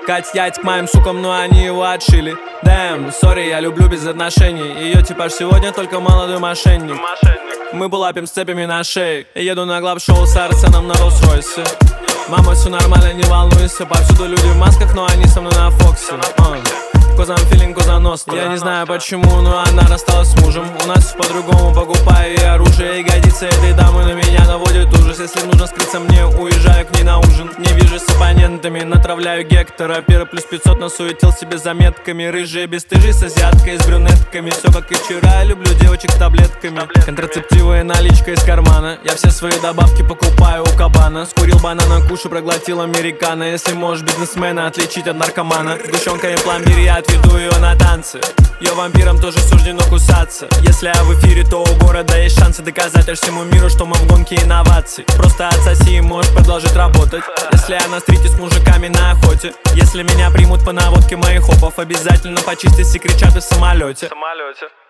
Кать яйца к моим сукам, но они его отшили. Дэм, сори, я люблю без отношений. Ее типаж сегодня только молодой мошенник. Мы булапим с цепями на шее. Еду на глав-шоу с Арсеном на Роллс-Ройсе. Мама, все нормально, не волнуйся. Повсюду люди в масках, но они со мной на Фоксе. Козам филинг, коза ностра. Я не знаю почему, но она рассталась с мужем. У нас все по-другому, покупаю и оружие. Ягодицы этой дамы на меня наводят ужас. Если нужно скрыться мне, уезжаю к ней на ужин. Не вижу с оппонентами, натравляю Гектора. Пира плюс 500 насуетил себе заметками. Рыжие бесстыжие с азиаткой, с брюнетками. Все как и вчера, люблю девочек с таблетками. Контрацептивы, наличка из кармана. Я все свои добавки покупаю у кабана. Скурил банана, кушу, проглотил американо. Если можешь бизнесмена отличить от наркомана. Сгущенка и пломбир, я отведу ее на танцы. Ее вампирам тоже суждено кусаться. Если я в эфире, то у города есть шансы доказать всему миру, что мы в гонке инноваций. Просто отсоси и можешь продолжить работать. Если я на стрите с мужиками на охоте. Если меня примут по наводке моих хопов, обязательно почистить и кричат и в самолете.